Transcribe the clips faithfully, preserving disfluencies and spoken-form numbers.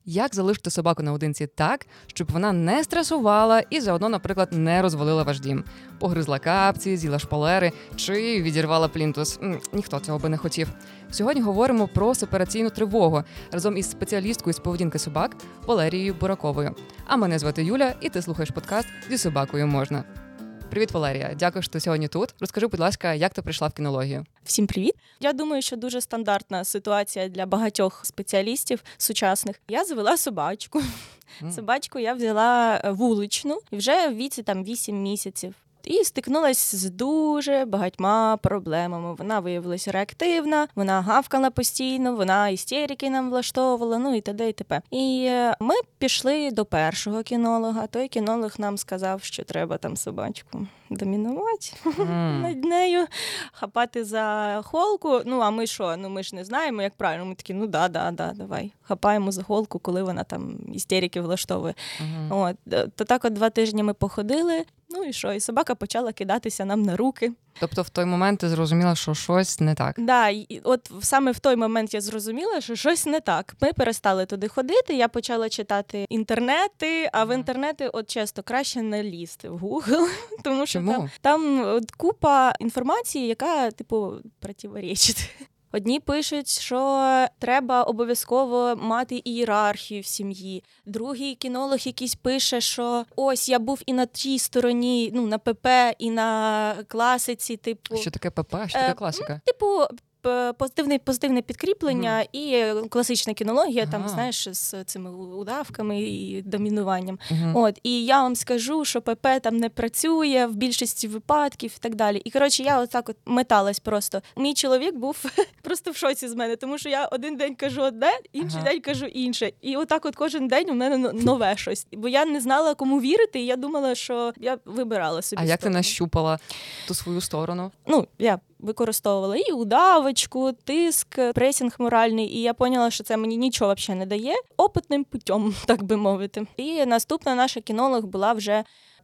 Як залишити собаку наодинці так, щоб вона не стресувала і заодно, наприклад, не розвалила ваш дім? Погризла капці, з'їла шпалери чи відірвала плінтус. Ніхто цього би не хотів. Сьогодні говоримо про сепараційну тривогу разом із спеціалісткою з поведінки собак Валерією Бураковою. А мене звати Юля, і ти слухаєш подкаст «Зі собакою можна». Привіт, Валерія. Дякую, що ти сьогодні тут. Розкажи, будь ласка, як ти прийшла в кінологію? Всім привіт. Я думаю, що дуже стандартна ситуація для багатьох спеціалістів сучасних. Я завела собачку. Mm. Собачку я взяла вуличну, і вже в віці там вісім місяців. І стикнулася з дуже багатьма проблемами. Вона виявилася реактивна, вона гавкала постійно, вона істерики нам влаштовувала, ну і т.д. і т.п. І ми пішли до першого кінолога. Той кінолог нам сказав, що треба там собачку домінувати mm. над нею, хапати за холку. Ну, а ми що? Ну, ми ж не знаємо, як правильно. Ми такі, ну да, да, да, давай. Хапаємо за холку, коли вона там істерики влаштовує. Mm-hmm. От. То так от два тижні ми походили. Ну і що? І собака почала кидатися нам на руки. Тобто в той момент ти зрозуміла, що щось не так? Так, да, і от саме в той момент я зрозуміла, що щось не так. Ми перестали туди ходити, я почала читати інтернети, а в інтернети, от чесно, краще не лізти в Google, тому що Чому? там, там от купа інформації, яка, типу, противоречить. Одні пишуть, що треба обов'язково мати ієрархію в сім'ї. Другий кінолог якийсь пише, що ось я був і на тій стороні, ну, на ПП, і на класиці, типу. Що таке ПП? Що таке класика? Е, типу, позитивне, позитивне підкріплення угу. і класична кінологія, ага. там, знаєш, з цими удавками і домінуванням. Угу. От, і я вам скажу, що ПП там не працює в більшості випадків і так далі. І, коротше, я отак от металась просто. Мій чоловік був просто в шоці з мене, тому що я один день кажу одне, інший ага. день кажу інше. І отак от кожен день у мене нове щось. Бо я не знала, кому вірити, і я думала, що я вибирала собі. А сторону. Як ти нащупала ту свою сторону? Ну, я використовувала і удавочку, тиск, пресінг моральний, і я поняла, що це мені нічого взагалі не дає. Опитним путем, так би мовити. І наступна наша кінолог була вже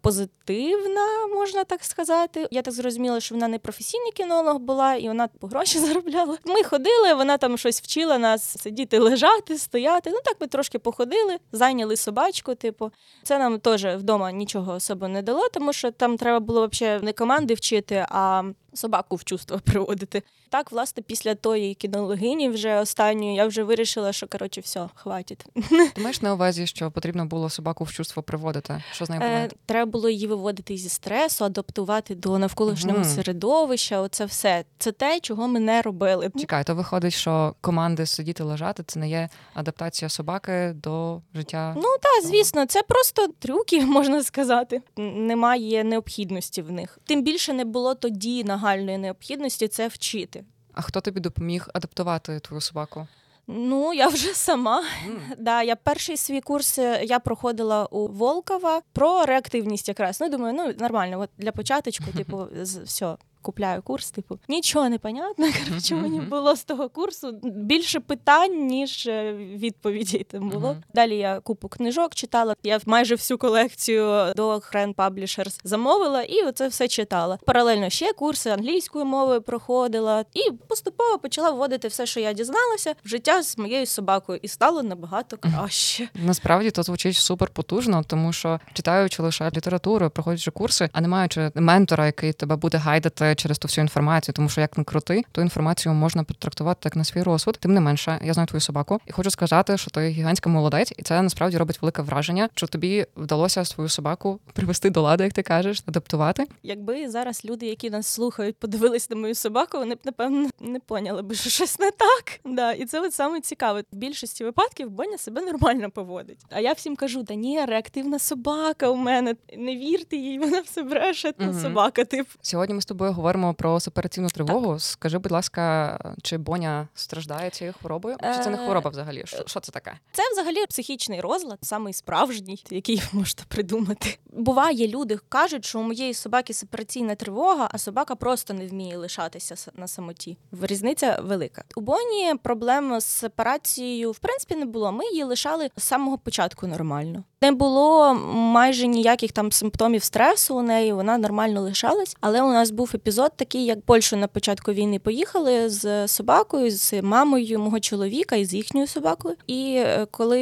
позитивна, можна так сказати. Я так зрозуміла, що вона не професійний кінолог була, і вона по гроші заробляла. Ми ходили, вона там щось вчила нас сидіти, лежати, стояти. Ну так ми трошки походили, зайняли собачку, типу. Це нам теж вдома нічого особо не дало, тому що там треба було взагалі не команди вчити, а собаку в чувство приводити. Так, власне, після тої кінологині вже останньої я вже вирішила, що, коротше, все, хватить. Ти маєш на увазі, що потрібно було собаку в чувство приводити? Що з нею було? Е, треба було її виводити зі стресу, адаптувати до навколишнього угу. середовища, оце все. Це те, чого ми не робили. Чекай, то виходить, що команди сидіти, лежати – це не є адаптація собаки до життя? Ну так, звісно, це просто трюки, можна сказати. Немає необхідності в них. Тим більше не було тоді нагальної необхідності це вчити. А хто тобі допоміг адаптувати твою собаку? Ну, я вже сама. Mm. Да, я перший свій курс я проходила у Волкова про реактивність якраз. Ну, думаю, ну, нормально, от для початочку, типу, все, купляю курс, типу, нічого не понятно, коротше, мені було з того курсу більше питань, ніж відповідей там було. Uh-huh. Далі я купу книжок читала, я майже всю колекцію до Хрен Publishers замовила і оце все читала. Паралельно ще курси англійською мовою проходила і поступово почала вводити все, що я дізналася, в життя з моєю собакою, і стало набагато краще. Насправді, то звучить супер потужно, тому що читаючи лише літературу, проходячи курси, а не маючи ментора, який тебе буде гайдати через ту всю інформацію, тому що як не крути, ту інформацію можна потрактувати так на свій розсуд. Тим не менше, я знаю твою собаку і хочу сказати, що ти гігантська молодець, і це насправді робить велике враження, що тобі вдалося свою собаку привести до ладу, як ти кажеш, адаптувати. Якби зараз люди, які нас слухають, подивились на мою собаку, вони б, напевно, не поняли би, що щось не так. Да, і це от саме цікаве. В більшості випадків Боня себе нормально поводить. А я всім кажу, та ні, реактивна собака у мене, не вірте їй, вона все бреше, та угу. собака, тип. Сьогодні ми з тобою говоримо про сепараційну тривогу. Так. Скажи, будь ласка, чи Боня страждає цією хворобою? Чи це не хвороба взагалі? Що, що це таке? Це взагалі психічний розлад, самий справжній, який можете придумати. Буває, люди кажуть, що у моєї собаки сепараційна тривога, а собака просто не вміє лишатися на самоті. Різниця велика. У Боні проблем з сепарацією, в принципі, не було. Ми її лишали з самого початку нормально. Не було майже ніяких там симптомів стресу у неї, вона нормально лишалась. Але у нас був епізод такий, як в Польщу на початку війни поїхали з собакою, з мамою мого чоловіка і з їхньою собакою. І коли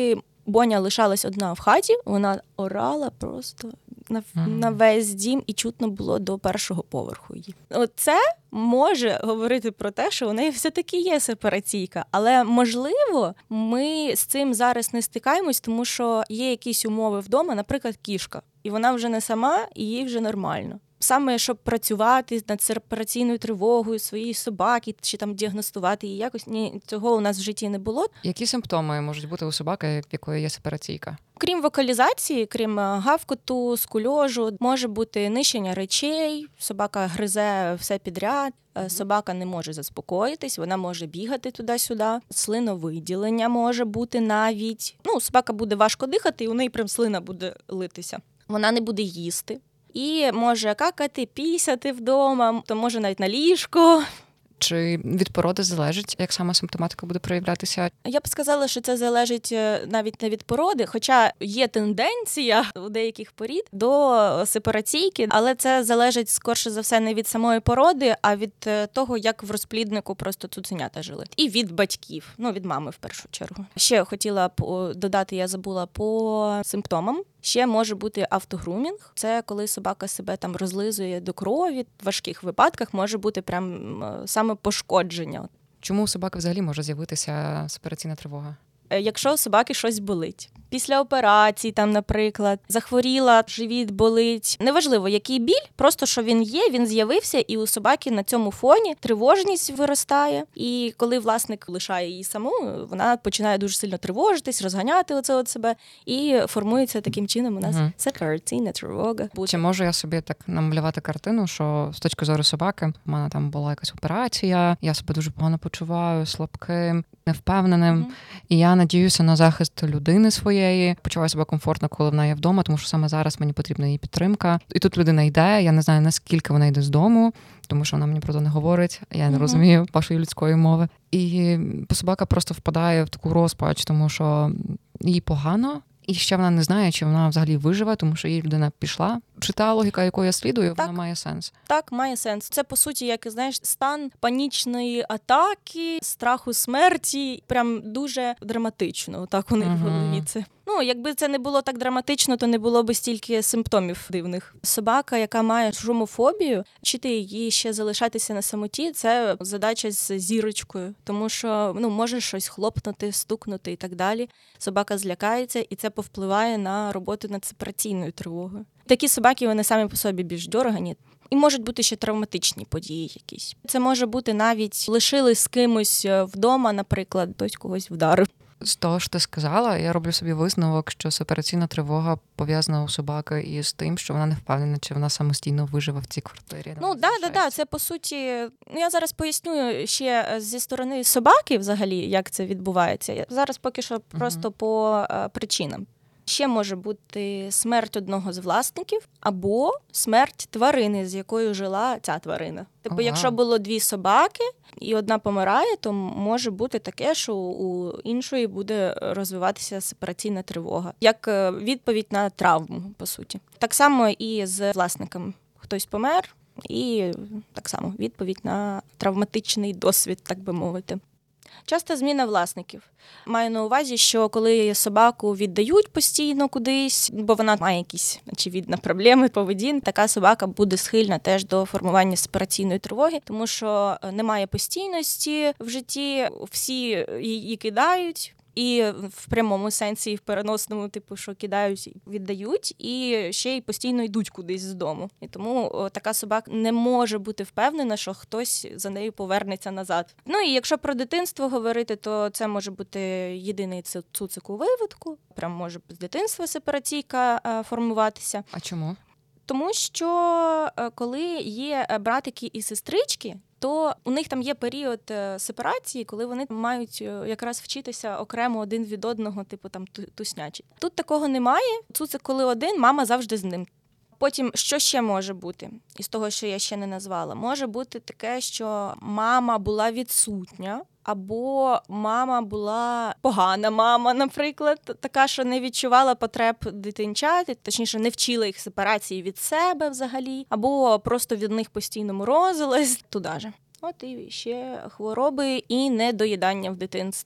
Боня лишалась одна в хаті, вона орала просто на, mm-hmm. на весь дім, і чутно було до першого поверху її. Оце може говорити про те, що у неї все-таки є сепараційка. Але, можливо, ми з цим зараз не стикаємось, тому що є якісь умови вдома, наприклад, кішка. І вона вже не сама, і їй вже нормально. Саме, щоб працювати над сепараційною тривогою своєї собаки, чи там діагностувати її якось, ні, цього у нас в житті не було. Які симптоми можуть бути у собаки, в якої є сепараційка? Крім вокалізації, крім гавкоту, скульожу, може бути нищення речей, собака гризе все підряд, собака не може заспокоїтись, вона може бігати туди-сюди, слиновиділення може бути навіть. Ну, собака буде важко дихати, і у неї прям слина буде литися. Вона не буде їсти. І може какати, пісяти вдома, то може навіть на ліжко. Чи від породи залежить, як саме симптоматика буде проявлятися? Я б сказала, що це залежить навіть не від породи, хоча є тенденція у деяких порід до сепараційки, але це залежить, скорше за все, не від самої породи, а від того, як в розпліднику просто цуценята жили. І від батьків, ну, від мами в першу чергу. Ще хотіла б додати, я забула, по симптомам. Ще може бути автогрумінг. Це коли собака себе там розлизує до крові. В важких випадках може бути прям саме пошкодження. Чому у собаки взагалі може з'явитися сепараційна тривога? Якщо у собаки щось болить. Після операції, там, наприклад, захворіла, живіт болить. Неважливо, який біль, просто що він є, він з'явився, і у собаки на цьому фоні тривожність виростає. І коли власник лишає її саму, вона починає дуже сильно тривожитись, розганяти оце от себе, і формується таким чином у нас угу. сепараційна тривога. Чи можу я собі так намалювати картину, що з точки зору собаки, в мене там була якась операція, я себе дуже погано почуваю, слабким, невпевненим, угу. і я надіюся на захист людини своєї, почуваю себе комфортно, коли вона є вдома, тому що саме зараз мені потрібна її підтримка. І тут людина йде, я не знаю, наскільки вона йде з дому, тому що вона мені про це не говорить, я не mm-hmm. розумію вашої людської мови. І собака просто впадає в таку розпач, тому що їй погано, і ще вона не знає, чи вона взагалі виживе, тому що її людина пішла. Чи та логіка, якою я слідую, так, вона має сенс? Так, має сенс. Це, по суті, як, знаєш, стан панічної атаки, страху смерті. Прям дуже драматично, так у них uh-huh. в голові це. Ну, якби це не було так драматично, то не було б стільки симптомів дивних. Собака, яка має шумофобію, вчити її ще залишатися на самоті, це задача з зірочкою. Тому що, ну, може щось хлопнути, стукнути і так далі. Собака злякається, і це повпливає на роботу над сепараційною тривогою. Такі собаки, вони самі по собі більш дьоргані. І можуть бути ще травматичні події якісь. Це може бути навіть лишили з кимось вдома, наприклад, хтось когось вдарив. З того, що ти сказала, я роблю собі висновок, що сепараційна тривога пов'язана у собаки із тим, що вона не впевнена, чи вона самостійно виживе в цій квартирі. Ну, да, да, да, це по суті, ну, я зараз поясню ще зі сторони собаки взагалі, як це відбувається. Я зараз поки що просто угу. по а, причинам. Ще може бути смерть одного з власників або смерть тварини, з якою жила ця тварина. Тобто, oh, якщо було дві собаки і одна помирає, то може бути таке, що у іншої буде розвиватися сепараційна тривога. Як відповідь на травму, по суті. Так само і з власником. Хтось помер, і так само відповідь на травматичний досвід, так би мовити. Часто зміна власників. Маю на увазі, що коли собаку віддають постійно кудись, бо вона має якісь, очевидно, проблеми поведінки, така собака буде схильна теж до формування сепараційної тривоги, тому що немає постійності в житті, всі її кидають. І в прямому сенсі, і в переносному, типу, що кидають, віддають, і ще й постійно йдуть кудись з дому. І тому о, така собака не може бути впевнена, що хтось за нею повернеться назад. Ну і якщо про дитинство говорити, то це може бути єдиний цуцик у виводку. Прям може з дитинства сепараційка а, формуватися. А чому? Тому що коли є братики і сестрички, то у них там є період сепарації, коли вони мають якраз вчитися окремо один від одного, типу там туснячі. Тут такого немає. Цуцик, коли один, мама завжди з ним. Потім, що ще може бути, із того, що я ще не назвала? Може бути таке, що мама була відсутня, або мама була погана мама, наприклад, така, що не відчувала потреб дитинчат, точніше, не вчила їх сепарації від себе взагалі, або просто від них постійно морозилась, туди же. От і ще хвороби і недоїдання в дитинстві.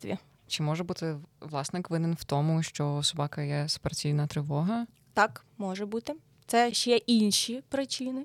Чи може бути власник винен в тому, що у собаки є сепараційна тривога? Так, може бути. Це ще інші причини.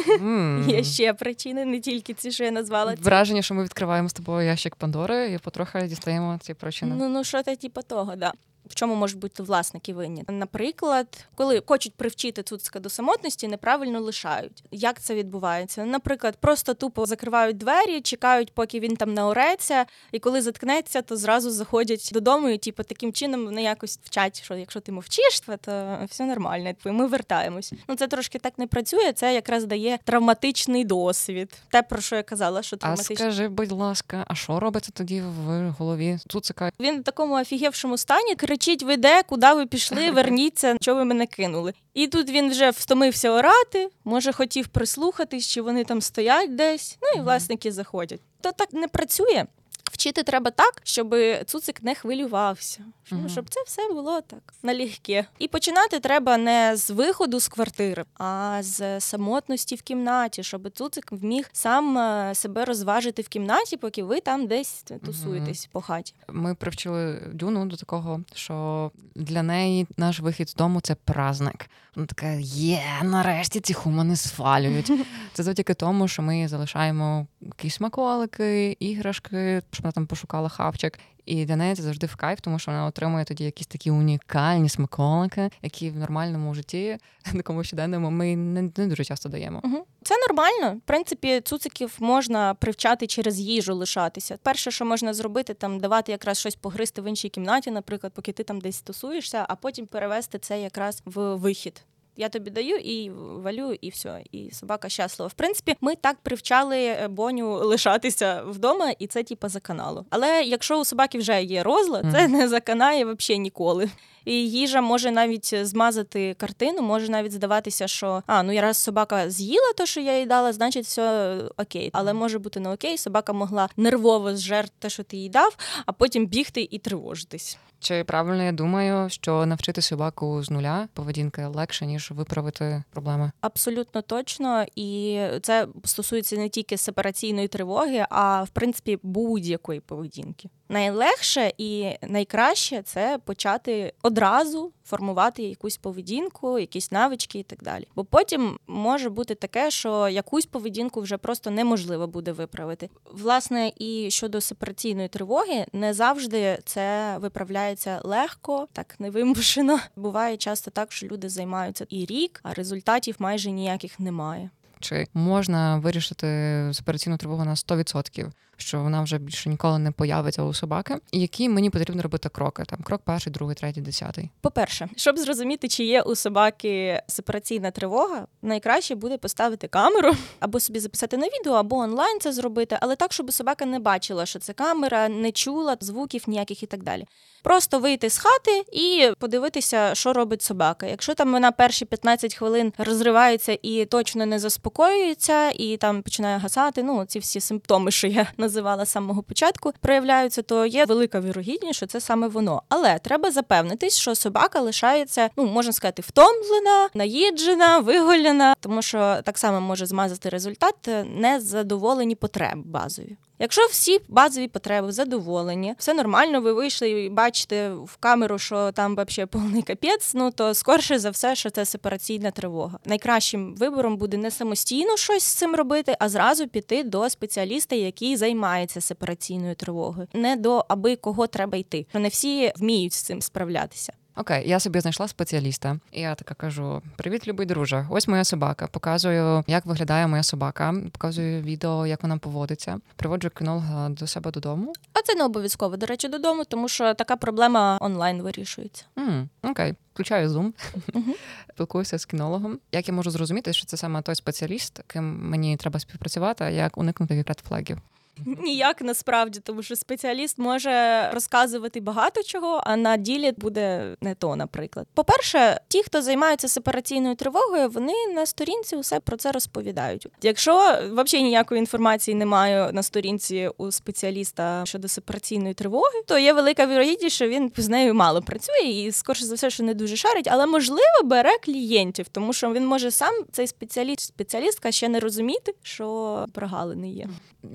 Mm. Є ще причини, не тільки ці, що я назвала. Враження, що ми відкриваємо з тобою ящик Пандори і потрохи дістаємо ці причини. Ну, ну що то типу того, да. В чому можуть бути власники винні? Наприклад, коли хочуть привчити цуцика до самотності, неправильно лишають. Як це відбувається? Наприклад, просто тупо закривають двері, чекають, поки він там наореться, і коли заткнеться, то зразу заходять додому, і типу, таким чином вони якось вчать, що якщо ти мовчиш, то все нормально, і ми вертаємось. Ну, це трошки так не працює, це якраз дає травматичний досвід. Те, про що я казала, що травматичний. А скажи, будь ласка, а що робиться тоді в голові цуцика? Він в такому офігевшому стані, кричить: ви де, куди ви пішли, верніться, що ви мене кинули. І тут він вже втомився орати, може хотів прислухатись, чи вони там стоять десь, ну і власники заходять. То так не працює. Вчити треба так, щоб цуцик не хвилювався, щоб, uh-huh. щоб це все було так налегке. І починати треба не з виходу з квартири, а з самотності в кімнаті, щоб цуцик вміг сам себе розважити в кімнаті, поки ви там десь тусуєтесь uh-huh. по хаті. Ми привчили Дюну до такого, що для неї наш вихід з дому – це праздник. Вона така: є, нарешті ці хумани свалюють. Це завдяки тому, що ми залишаємо якісь смаколики, іграшки, щоб вона там пошукала хавчик. І для неї це завжди в кайф, тому що вона отримує тоді якісь такі унікальні смаколики, які в нормальному житті, такому щоденному, ми не, не дуже часто даємо. Угу. Це нормально. В принципі, цуциків можна привчати через їжу лишатися. Перше, що можна зробити, там давати якраз щось погризти в іншій кімнаті, наприклад, поки ти там десь тусуєшся, а потім перевести це якраз в вихід. Я тобі даю і валю, і все, і собака щаслива. В принципі, ми так привчали Боню лишатися вдома, і це типу за каналу. Але якщо у собаки вже є розлад, mm. це не заканає взагалі ніколи. І їжа може навіть змазати картину, може навіть здаватися, що а, ну раз собака з'їла те, що я їй дала, значить все окей. Але може бути не окей, собака могла нервово зжерти те, що ти їй дав, а потім бігти і тривожитись. Чи правильно я думаю, що навчити собаку з нуля поведінки легше, ніж виправити проблеми? Абсолютно точно. І це стосується не тільки сепараційної тривоги, а в принципі будь-якої поведінки. Найлегше і найкраще – це почати одразу формувати якусь поведінку, якісь навички і так далі. Бо потім може бути таке, що якусь поведінку вже просто неможливо буде виправити. Власне, і щодо сепараційної тривоги, не завжди це виправляється легко, так невимушено. Буває часто так, що люди займаються і рік, а результатів майже ніяких немає. Чи можна вирішити сепараційну тривогу на сто відсотків, що вона вже більше ніколи не появиться у собаки? І які мені потрібно робити кроки? Там крок перший, другий, третій, десятий. По-перше, щоб зрозуміти, чи є у собаки сепараційна тривога, найкраще буде поставити камеру, або собі записати на відео, або онлайн це зробити, але так, щоб собака не бачила, що це камера, не чула звуків ніяких і так далі. Просто вийти з хати і подивитися, що робить собака. Якщо там вона перші п'ятнадцять хвилин розривається і точно не заспокоюється, і там починає гасати, ну, ці всі симптоми, що я називала з самого початку, проявляються, то є велика вірогідність, що це саме воно. Але треба запевнитись, що собака лишається, ну, можна сказати, втомлена, наїджена, виголена, тому що так само може змазати результат незадоволені потреби базові. Якщо всі базові потреби задоволені, все нормально, ви вийшли і бачите в камеру, що там взагалі повний капець, ну то скорше за все, що це сепараційна тривога. Найкращим вибором буде не самостійно щось з цим робити, а зразу піти до спеціаліста, який займається сепараційною тривогою. Не до аби кого треба йти. Не всі вміють з цим справлятися. Окей, я собі знайшла спеціаліста. І я така кажу: привіт, любий друже, ось моя собака. Показую, як виглядає моя собака, показую відео, як вона поводиться. Приводжу кінолога до себе додому. А це не обов'язково, до речі, додому, тому що така проблема онлайн вирішується. Mm, окей, включаю Zoom, uh-huh. спілкуюся з кінологом. Як я можу зрозуміти, що це саме той спеціаліст, ким мені треба співпрацювати, а як уникнути ред-флагів? Ніяк насправді, тому що спеціаліст може розказувати багато чого, а на ділі буде не то, наприклад. По-перше, ті, хто займаються сепараційною тривогою, вони на сторінці усе про це розповідають. Якщо взагалі ніякої інформації немає на сторінці у спеціаліста щодо сепараційної тривоги, то є велика вірогідність, що він з нею мало працює і, скоріше за все, що не дуже шарить, але, можливо, бере клієнтів, тому що він може сам, цей спеціаліст, спеціалістка, ще не розуміти, що прогалини є. Які з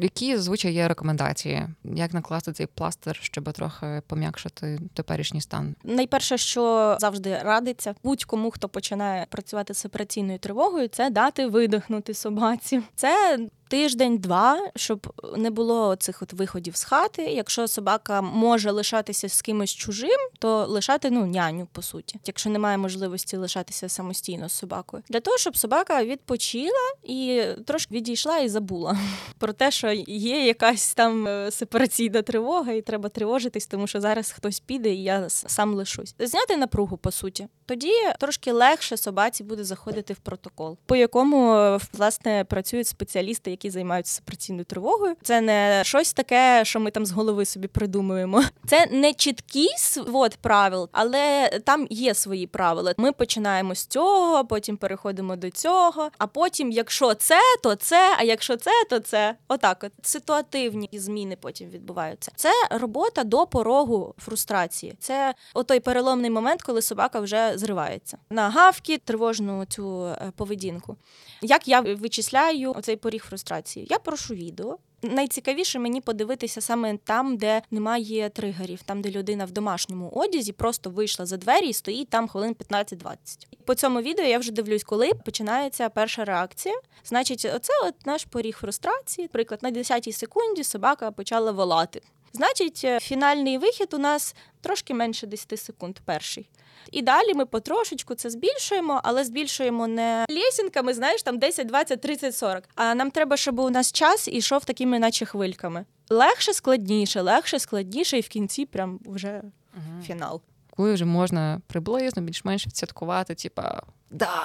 зазвичай є рекомендації, як накласти цей пластир, щоб трохи пом'якшити теперішній стан? Найперше, що завжди радиться будь-кому, хто починає працювати з сепараційною тривогою, це дати видихнути собаці. Це тиждень-два, щоб не було цих от виходів з хати. Якщо собака може лишатися з кимось чужим, то лишати, ну, няню, по суті. Якщо немає можливості лишатися самостійно з собакою. Для того, щоб собака відпочила і трошки відійшла і забула про те, що є якась там сепараційна тривога і треба тривожитись, тому що зараз хтось піде і я сам лишусь. Зняти напругу, по суті. Тоді трошки легше собаці буде заходити в протокол, по якому, власне, працюють спеціалісти, які займаються сепараційною тривогою. Це не щось таке, що ми там з голови собі придумуємо. Це не чіткий свод правил, але там є свої правила. Ми починаємо з цього, потім переходимо до цього, а потім, якщо це, то це, а якщо це, то це. Отак от. Ситуативні зміни потім відбуваються. Це робота до порогу фрустрації. Це отой переломний момент, коли собака вже зривається на гавки, тривожну цю поведінку. Як я вичисляю оцей поріг фрустрації? Я прошу відео. Найцікавіше мені подивитися саме там, де немає тригерів, там, де людина в домашньому одязі просто вийшла за двері і стоїть там хвилин п'ятнадцять-двадцять. По цьому відео я вже дивлюсь, коли починається перша реакція. Значить, оце от наш поріг фрустрації. Приклад, на десятій секунді собака почала волати. Значить, фінальний вихід у нас трошки менше десять секунд перший. І далі ми потрошечку це збільшуємо, але збільшуємо не лесінками, знаєш, там десять, двадцять, тридцять, сорок. А нам треба, щоб у нас час ішов такими наче хвильками. Легше, складніше, легше, складніше, і в кінці прям вже угу. фінал. Коли вже можна приблизно більш-менш відсвяткувати, типа, да!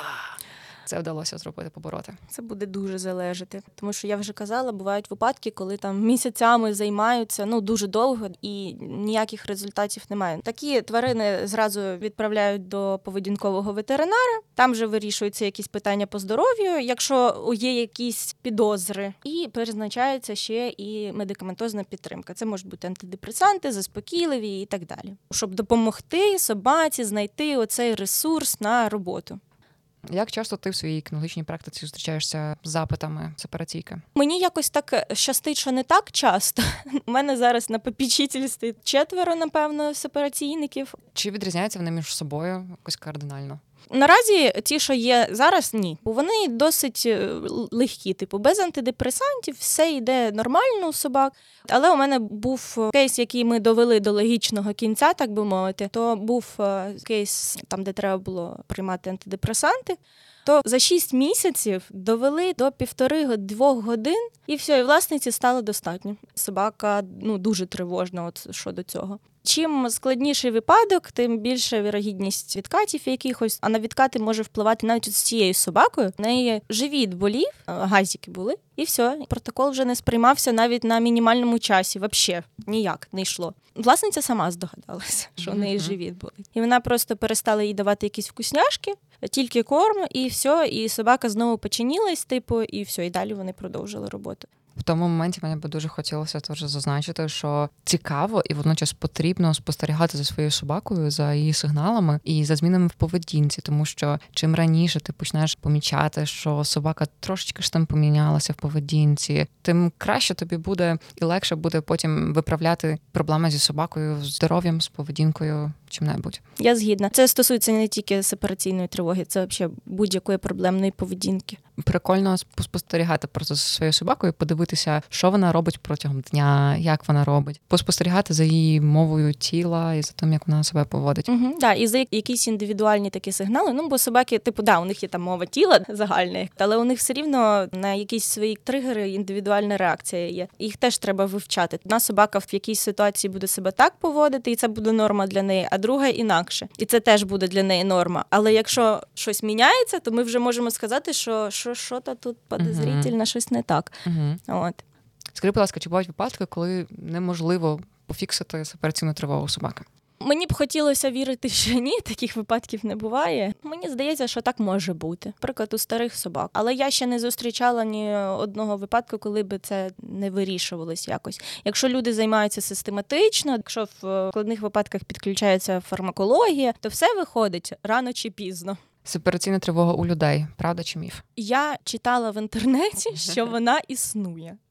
Це вдалося зробити, побороти. Це буде дуже залежати. Тому що я вже казала, бувають випадки, коли там місяцями займаються, ну, дуже довго і ніяких результатів немає. Такі тварини зразу відправляють до поведінкового ветеринара, там вже вирішуються якісь питання по здоров'ю, якщо є якісь підозри, і призначається ще і медикаментозна підтримка. Це можуть бути антидепресанти, заспокійливі і так далі. Щоб допомогти собаці знайти оцей ресурс на роботу. Як часто ти в своїй кінологічній практиці зустрічаєшся з запитами сепараційки? Мені якось так щастить, що не так часто. У мене зараз на попічительстві четверо, напевно, сепараційників. Чи відрізняються вони між собою якось кардинально? Наразі ті, що є зараз, ні. Вони досить легкі, типу, без антидепресантів, все йде нормально у собак. Але у мене був кейс, який ми довели до логічного кінця, так би мовити. То був кейс, там, де треба було приймати антидепресанти. То за шість місяців довели до півтори-двох годин, і все, і власниці стало достатньо. Собака, ну, дуже тривожна от щодо цього. Чим складніший випадок, тим більша вірогідність відкатів якихось, а на відкати може впливати навіть з цією собакою. В неї живіт болів, газики були, і все. Протокол вже не сприймався навіть на мінімальному часі, взагалі ніяк не йшло. Власниця сама здогадалася, що в неї живіт болить. І вона просто перестала їй давати якісь вкусняшки, тільки корм, і все, і собака знову починілась, типу, і все, і далі вони продовжили роботу. В тому моменті мені би дуже хотілося теж зазначити, що цікаво і водночас потрібно спостерігати за своєю собакою, за її сигналами і за змінами в поведінці, тому що чим раніше ти почнеш помічати, що собака трошечки ж там помінялася в поведінці, тим краще тобі буде і легше буде потім виправляти проблеми зі собакою, з здоров'ям, з поведінкою, чим-небудь. Я згідна. Це стосується не тільки сепараційної тривоги, це взагалі будь-якої проблемної поведінки. Прикольно спостерігати просто за своєю собакою, подивитися, що вона робить протягом дня, як вона робить, поспостерігати за її мовою тіла і за тим, як вона себе поводить. Угу, да, і за якісь індивідуальні такі сигнали. Ну, бо собаки, типу, да, у них є там мова тіла загальна, але у них все рівно на якісь свої тригери індивідуальна реакція є. Їх теж треба вивчати. Одна собака в якійсь ситуації буде себе так поводити, і це буде норма для неї, а друга інакше. І це теж буде для неї норма. Але якщо щось міняється, то ми вже можемо сказати, що що, що-то тут подозрительно, uh-huh. щось не так. Uh-huh. От. Скажи, будь ласка, чи бувають випадки, коли неможливо пофіксити сепараційну тривогу собаки? Мені б хотілося вірити, що ні, таких випадків не буває. Мені здається, що так може бути. Наприклад, у старих собак. Але я ще не зустрічала ні одного випадку, коли би це не вирішувалось якось. Якщо люди займаються систематично, якщо в складних випадках підключається фармакологія, то все виходить рано чи пізно. Сепараційна тривога у людей. Правда чи міф? Я читала в інтернеті, що вона існує.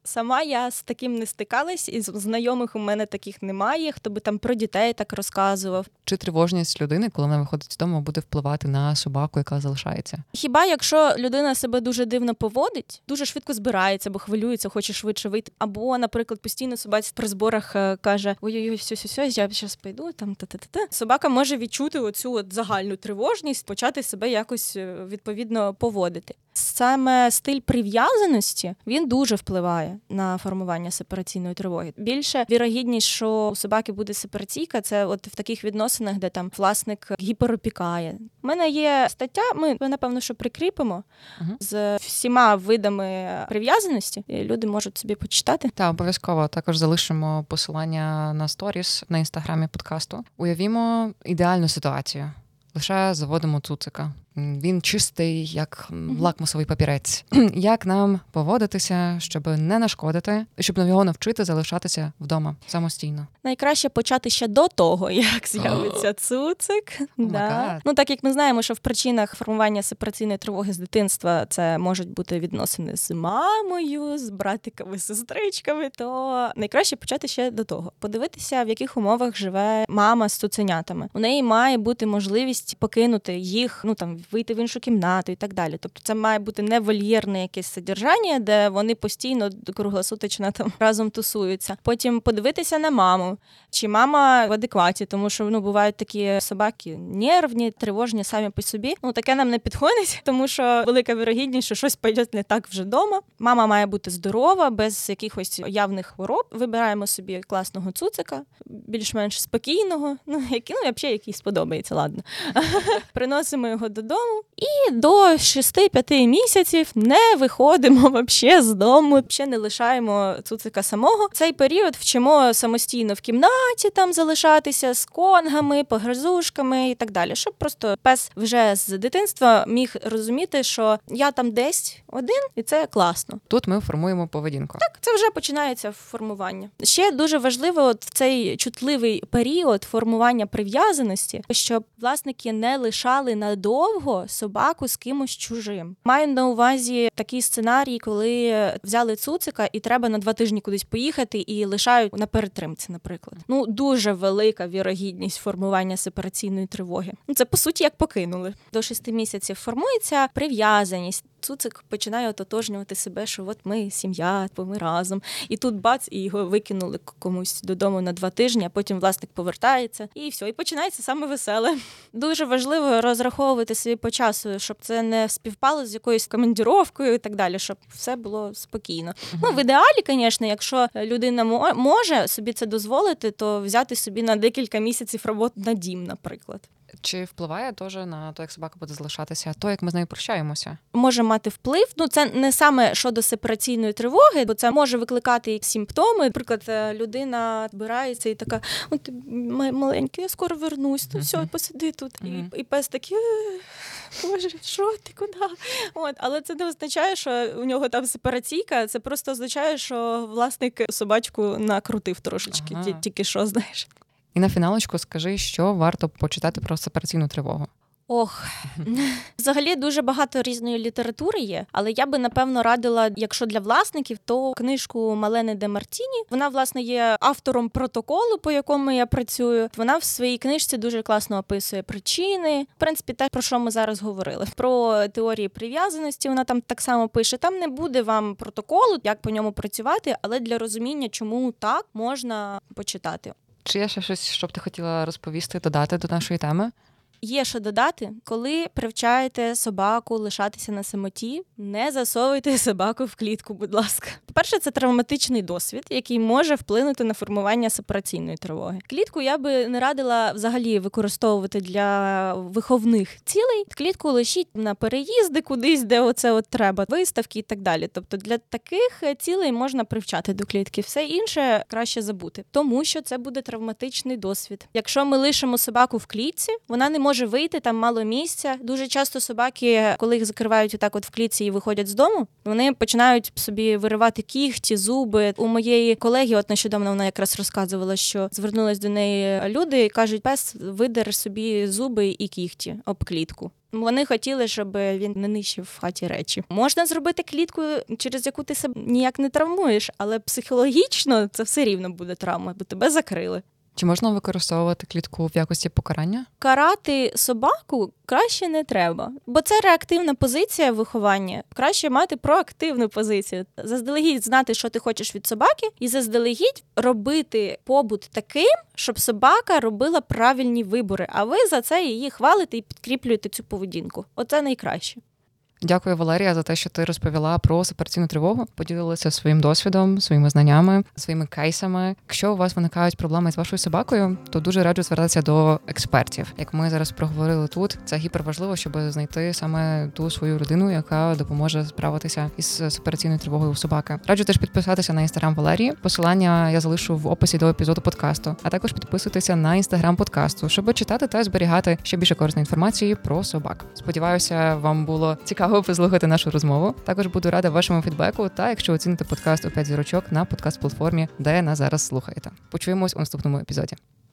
Сама я з таким не стикалась, і знайомих у мене таких немає, хто би там про дітей так розказував. Чи тривожність людини, коли вона виходить з дому, буде впливати на собаку, яка залишається? Хіба якщо людина себе дуже дивно поводить, дуже швидко збирається, бо хвилюється, хоче швидше вийти. Або, наприклад, постійно собаці при зборах каже: ой-ой-ой, все-все-все, я зараз пойду, там та-та-та-та. Собака може відчути оцю от загальну тривожність, почати себе якось відповідно поводити. Саме стиль прив'язаності, він дуже впливає на формування сепараційної тривоги. Більше вірогідність, що у собаки буде сепараційка, це от в таких відносинах, де там власник гіперопікає. У мене є стаття, ми, напевно, що прикріпимо uh-huh. з всіма видами прив'язаності, і люди можуть собі почитати. Так, обов'язково. Також залишимо посилання на сторіс на інстаграмі подкасту. Уявімо ідеальну ситуацію. Лише заводимо цуцика. Він чистий, як лакмусовий папірець. Як нам поводитися, щоб не нашкодити, і щоб його навчити залишатися вдома самостійно? Найкраще почати ще до того, як з'явиться цуцик. Oh да. Ну, так як ми знаємо, що в причинах формування сепараційної тривоги з дитинства це можуть бути відносини з мамою, з братиками, сестричками, то найкраще почати ще до того. Подивитися, в яких умовах живе мама з цуценятами. У неї має бути можливість покинути їх, ну там, вийти в іншу кімнату і так далі. Тобто це має бути не вольєрне якесь содержання, де вони постійно круглосуточно там разом тусуються. Потім подивитися на маму, чи мама в адекваті, тому що, ну, бувають такі собаки нервні, тривожні самі по собі. Ну, таке нам не підходить, тому що велика вірогідність, що щось піде не так вже вдома. Мама має бути здорова, без якихось явних хвороб. Вибираємо собі класного цуцика, більш-менш спокійного, ну, який, ну, взагалі, який сподобається, ладно. Приносимо його додому і до шести-п'яти місяців не виходимо вообще з дому, ще не лишаємо цуцика самого. Цей період вчимо самостійно в кімнаті там залишатися з конгами, погризушками і так далі, щоб просто пес вже з дитинства міг розуміти, що я там десь один, і це класно. Тут ми формуємо поведінку. Так, це вже починається формування. Ще дуже важливо от в цей чутливий період формування прив'язаності, щоб власники не лишали надовго собаку з кимось чужим. Маю на увазі такий сценарій, коли взяли цуцика і треба на два тижні кудись поїхати і лишають на перетримці, наприклад. Ну, дуже велика вірогідність формування сепараційної тривоги. Ну, це, по суті, як покинули. До шести місяців формується прив'язаність. Цуцик починає ототожнювати себе, що от ми сім'я, ми разом. І тут бац, і його викинули комусь додому на два тижні, а потім власник повертається. І все, і починається саме веселе. Дуже важливо розраховувати собі по часу, щоб це не співпало з якоюсь командіровкою і так далі, щоб все було спокійно. Uh-huh. Ну, в ідеалі, звісно, якщо людина може собі це дозволити, то взяти собі на декілька місяців роботу на дім, наприклад. Чи впливає теж на те, як собака буде залишатися, то, як ми з нею прощаємося? Може мати вплив. Ну, це не саме щодо сепараційної тривоги, бо це може викликати симптоми. Наприклад, людина збирається і така: "О, ти маленький, я скоро вернусь, то все, посиди тут". Uh-huh. І, і пес такий: "Боже, що ти, куди?" От, але це не означає, що у нього там сепараційка, це просто означає, що власник собачку накрутив трошечки, ага. тільки що, знаєш. І на фіналочку скажи, що варто почитати про сепараційну тривогу. Ох, взагалі дуже багато різної літератури є, але я би, напевно, радила, якщо для власників, то книжку Малени де Мартіні. Вона, власне, є автором протоколу, по якому я працюю. Вона в своїй книжці дуже класно описує причини. В принципі, те, про що ми зараз говорили. Про теорії прив'язаності вона там так само пише. Там не буде вам протоколу, як по ньому працювати, але для розуміння, чому так, можна почитати. Чи є ще щось, що б ти хотіла розповісти, додати до нашої теми? Є що додати, коли привчаєте собаку лишатися на самоті, не засовуйте собаку в клітку, будь ласка. По-перше, це травматичний досвід, який може вплинути на формування сепараційної тривоги. Клітку я би не радила взагалі використовувати для виховних цілей. Клітку лишіть на переїзди кудись, де оце от треба, виставки і так далі. Тобто для таких цілей можна привчати до клітки. Все інше краще забути, тому що це буде травматичний досвід. Якщо ми лишимо собаку в клітці, вона не може вийти, там мало місця. Дуже часто собаки, коли їх закривають отак от в клітці і виходять з дому, вони починають собі виривати кігті, зуби. У моєї колеги, от нещодавно вона якраз розказувала, що звернулись до неї люди і кажуть, пес видер собі зуби і кігті об клітку. Вони хотіли, щоб він не нищив в хаті речі. Можна зробити клітку, через яку ти себе ніяк не травмуєш, але психологічно це все рівно буде травма, бо тебе закрили. Чи можна використовувати клітку в якості покарання? Карати собаку краще не треба, бо це реактивна позиція виховання. Краще мати проактивну позицію. Заздалегідь знати, що ти хочеш від собаки, і заздалегідь робити побут таким, щоб собака робила правильні вибори, а ви за це її хвалите і підкріплюєте цю поведінку. Оце найкраще. Дякую, Валерія, за те, що ти розповіла про сепараційну тривогу, поділилася своїм досвідом, своїми знаннями, своїми кейсами. Якщо у вас виникають проблеми з вашою собакою, то дуже раджу звертатися до експертів. Як ми зараз проговорили тут, це гіперважливо, щоб знайти саме ту свою родину, яка допоможе справитися із сепараційною тривогою у собаки. Раджу теж підписатися на інстаграм Валерії. Посилання я залишу в описі до епізоду подкасту, а також підписуйтеся на інстаграм подкасту, щоб читати та зберігати ще більше корисної інформації про собак. Сподіваюся, вам було цікаво послухати нашу розмову. Також буду рада вашому фідбеку та якщо оціните подкаст у п'ять зірочок на подкаст-платформі, де нас зараз слухаєте. Почуємось у наступному епізоді.